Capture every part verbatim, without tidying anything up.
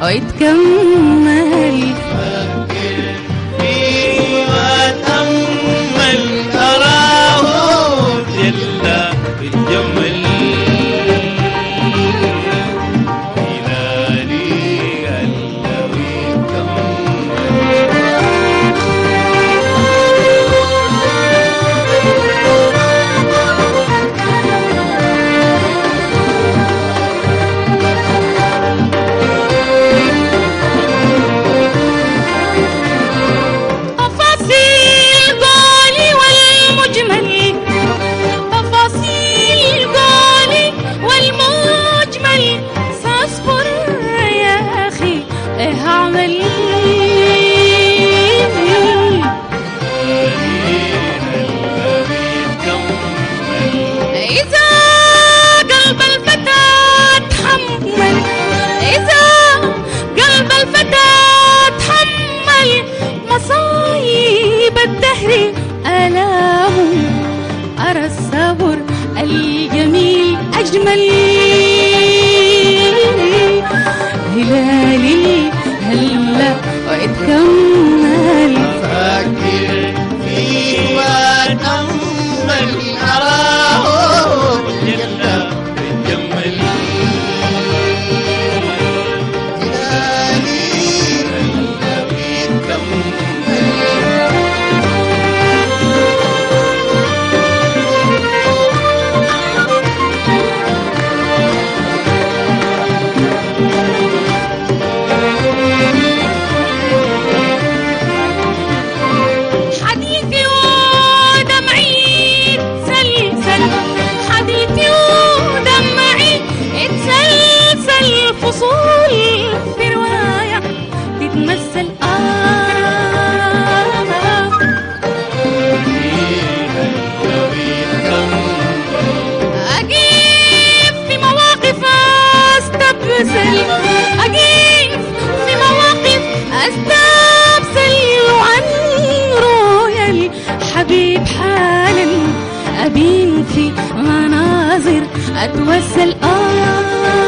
ويتكمل. فكر فيه وتأمل أراه جل بالجمل. أرى الصبر الجميل أجمل. هلالي هلا واتكمل. فكر فيه وتأمل أراه جل بالجمل. هلالي هلا واتكمل. فصول في رواية تتمثل آه أقيف في مواقف أستبسل. أقيف في مواقف أستبسل عن رؤيا الحبيب حالا. أبين في مناظر أتوسل آه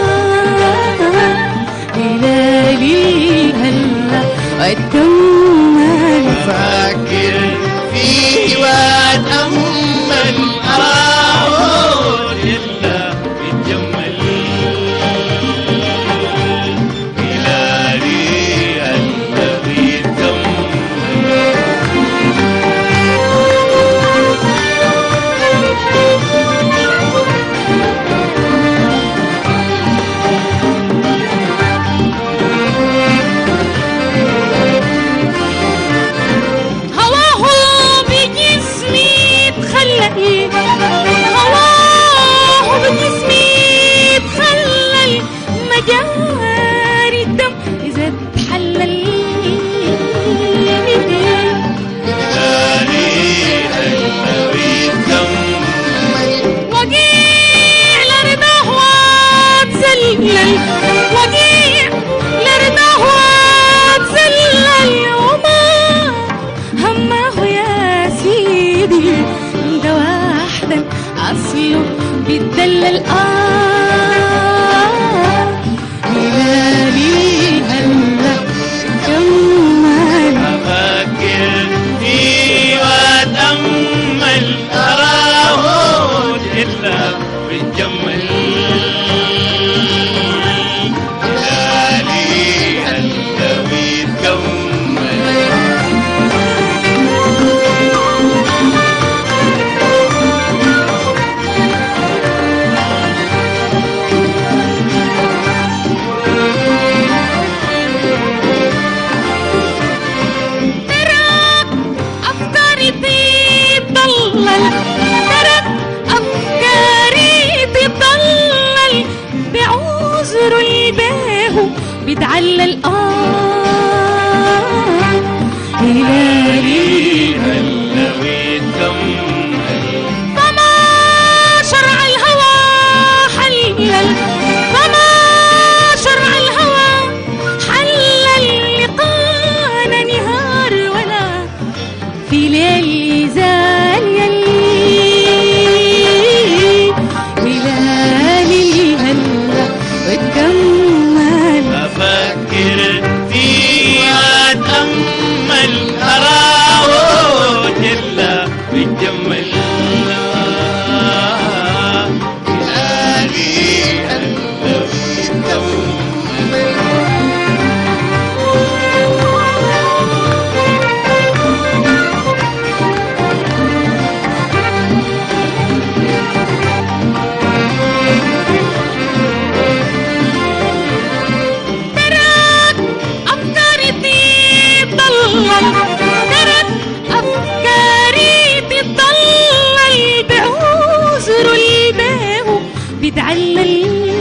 هلالي هلا واتكمل. فكر فيه وتأمل أراه جل بالجمل. هلالي هلا واتكمل. هواه بجسمي تخلل. مجاري الدم إذا تحلل. هلالي هلا واتكمل. وقيع لرضاه واتذلل. وقيع لرضاه واتذلل. وما همه يا سيدي ده واحدا أصله بيتدلل آه هلالي هلا كمل. أفكر فيه وأتأمل أراه جل بالجمل. هلالي هلا واتكمل. ترك أفكاري تضلل. بعذر الباه بتعلل آه هلالي هلا واتكمل. فما شرع الهوى حلل. فما شرع الهوى حلل. لقانا نهار ولا في ليل زال يلي. هلالي هلا واتكمل. أفكر ويتجمل هلالي هلا ترك أفكاري تضلل بعذر الباب بتعلل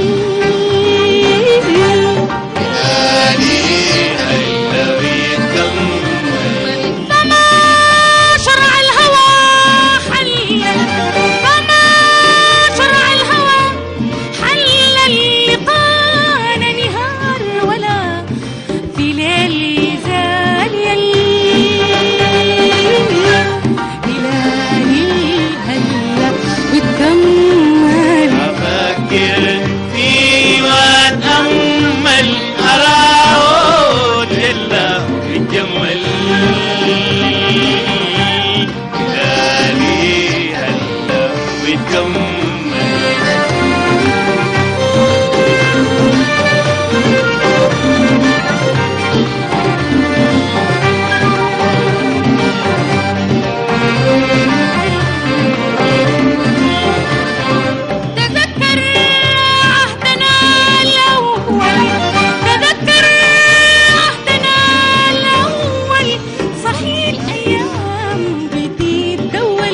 هلالي هلا ويتجمل فما شرع الهوى حلل فما شرع الهوى حلل لقانا نهار ولا في ليل زال أفكر فيه وأتأمل أراه جل يتجمل هلالي هلا ويتجمل تذكر عهدنا الأول تذكر عهدنا الأول صحيح الأيام بتتدول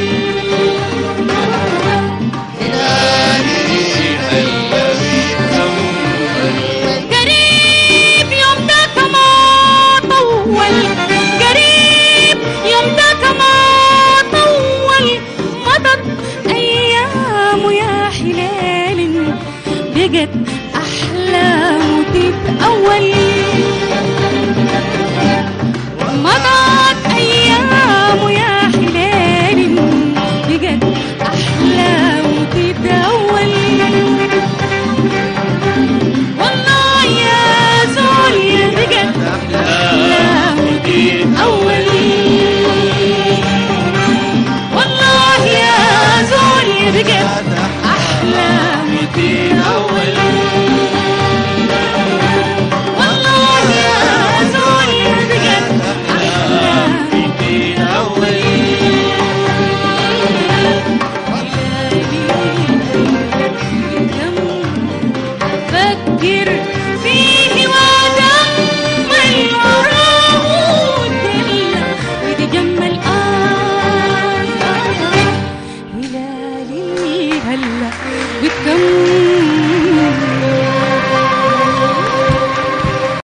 هلالي هلا ويتجمل قريب يوم ذاك ما طول قريب يوم ذاك ما طول مضت أيام يا حلال بقت أحلام تتأول مضت أيام يا حلال بقت أحلام تتأول والله يا زول بقت أحلام تتأول والله يا زول بقت أحلام تتأول والله يا زول بقت أحلام تتأول فكر فيه وتأمل وراه وتجلى وتجمل آه هلالي هلا بتكمل